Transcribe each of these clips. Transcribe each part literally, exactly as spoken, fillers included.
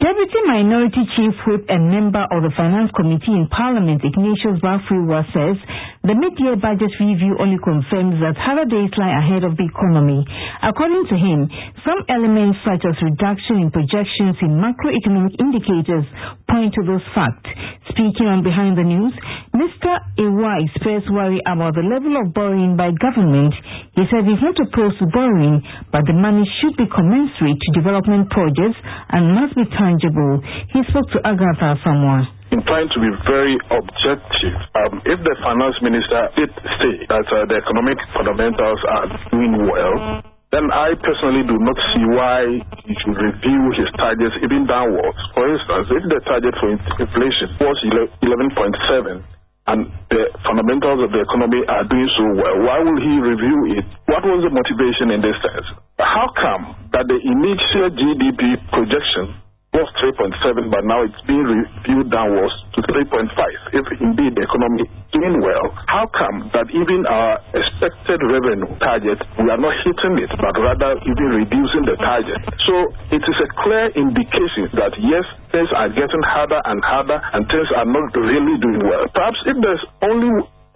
Deputy Minority Chief Whip and member of the Finance Committee in Parliament, Ignatius Bafuwa, says the mid-year budget review only confirms that harder days lie ahead of the economy. According to him, some elements such as reduction in projections in macroeconomic indicators point to this fact. Speaking on Behind the News, Mister Ewa expressed worry about the level of borrowing by government. He said he's not opposed to borrowing, but the money should be commensurate to development projects and must be tangible. He spoke to Agatha Samoa. In trying to be very objective, um, if the finance minister did say that uh, the economic fundamentals are doing well, then I personally do not see why he should review his targets even downwards. For instance, if the target for inflation was eleven point seven and the fundamentals of the economy are doing so well, why will he review it? What was the motivation in this sense? How come that the initial G D P projection was three point seven, but now it's being reviewed downwards to three point five? If indeed the economy is doing well, how come that even our expected revenue target, we are not hitting it, but rather even reducing the target? So it is a clear indication that yes, things are getting harder and harder and things are not really doing well. Perhaps if there's only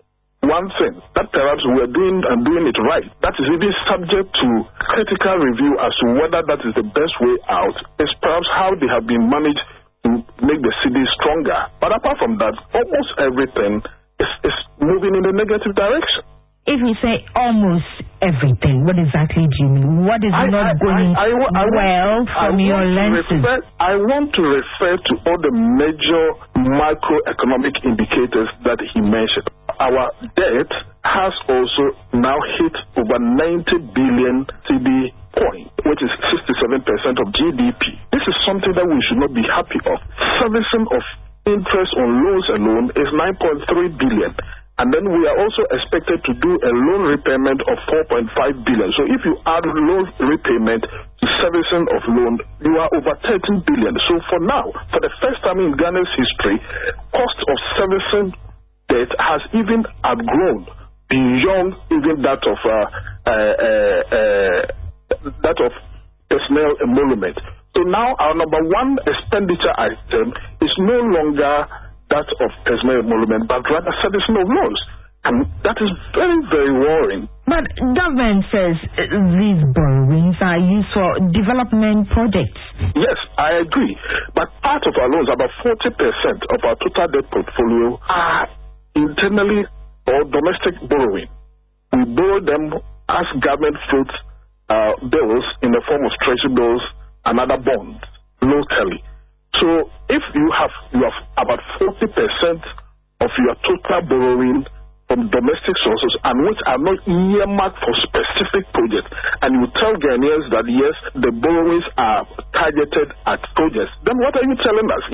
one thing that perhaps we're doing and doing it right, that is even subject to critical review as to whether that is the best way out, is perhaps how they have been managed to make the city stronger. But apart from that, almost everything is, is moving in the negative direction. If you say almost everything, what exactly do you mean? What is I, not I, going I, I, I, well from your lenses? Refer, I want to refer to all the major macroeconomic indicators that he mentioned. Our debt has also now hit over ninety billion C D point, which is sixty-seven percent of G D P. This is something that we should not be happy of. Servicing of interest on loans alone is nine point three billion. And then we are also expected to do a loan repayment of four point five billion. So if you add loan repayment to servicing of loan, you are over thirteen billion. So for now, for the first time in Ghana's history, cost of servicing debt has even outgrown beyond even that of uh, uh, uh, uh, that of personnel emolument. So now our number one expenditure item is no longer that of personnel emolument, but rather servicing of loans. And that is very, very worrying. But government says uh, these borrowings are used for development projects. Yes, I agree. But part of our loans, about forty percent of our total debt portfolio, are internally or domestic borrowing. We borrow them as government fruit uh, bills in the form of treasury bills and other bonds locally. So if you have you have about forty percent of your total borrowing from domestic sources and which are not earmarked for specific projects, and you tell Ghanaians that yes, the borrowings are targeted at projects, then what are you telling us?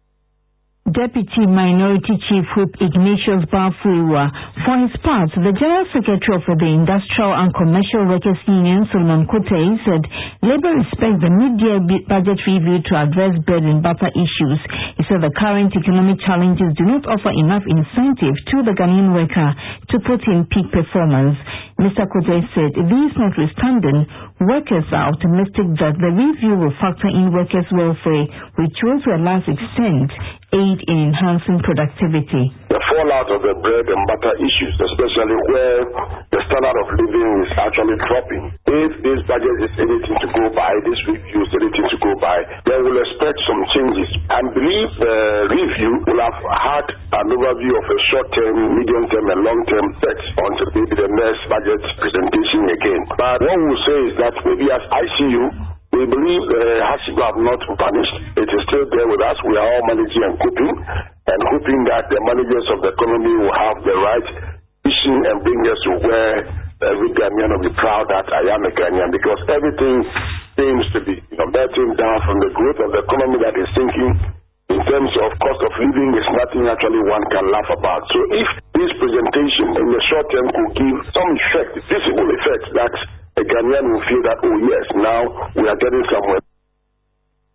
Deputy Minority Chief Whip Ignatius Bafuwa. For his part, the General Secretary of the Industrial and Commercial Workers Union, Solomon Kotei, said Labour expects the mid-year budget review to address bread and butter issues. He said the current economic challenges do not offer enough incentive to the Ghanaian worker to put in peak performance. Mister Kotei said these notwithstanding, workers are optimistic that the review will factor in workers' welfare, which will to a large extent aid in enhancing productivity. The fallout of the bread and butter issues, especially where the standard of living is actually dropping. If this budget is anything to go by, this review is anything to go by, then we'll expect some changes. And believe the review will have had an overview of a short-term, medium-term, and long-term effects until maybe the next budget presentation again. But what we'll say is that maybe as I C U, we believe the uh, hardship have not vanished. It is still there with us. We are all managing and coping, and hoping that the managers of the economy will have the right vision and bring us to where every Ghanaian will be proud that I am a Ghanaian, because everything seems to be you know, melting down from the growth of the economy that is sinking. In terms of cost of living, is nothing actually one can laugh about. So if this presentation in the short term could give some effect, visible effect, that a Ghanaian will feel that, oh yes, now we are getting somewhere.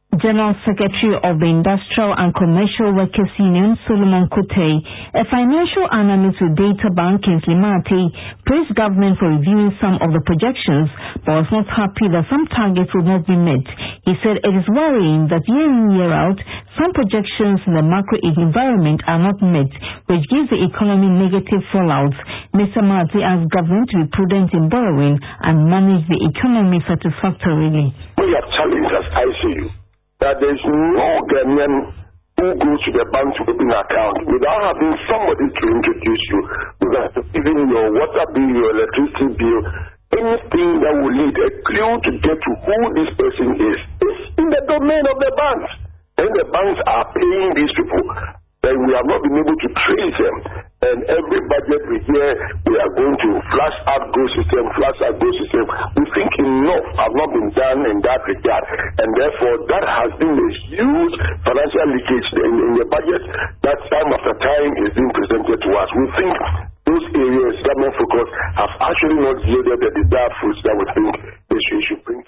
General Secretary of the Industrial and Commercial Workers Union, Solomon Kutei, a financial analyst with Data Bank in Slimati, praised government for reviewing some of the projections, but was not happy that some targets would not be met. He said it is worrying that year in, year out, some projections in the macro environment are not met, which gives the economy negative fallouts. Mister Marty asked government to be prudent in borrowing and manage the economy satisfactorily. We have challenged as I C U that there is no Ghanaian who goes to the bank to open an account without having somebody to introduce you, without giving your water bill, your electricity bill, anything that will lead a clue to get to who this person is. It's in the domain of the banks. And the banks are paying these people. And we have not been able to trace them. And every budget we hear, we are going to flash out go system, flash out go system. We think enough have not been done in that regard. And therefore, that has been a huge financial leakage in, in the budget that time after time is being presented to us. We think those areas, government focus, have actually not yielded the desired fruits that we think they should, should bring.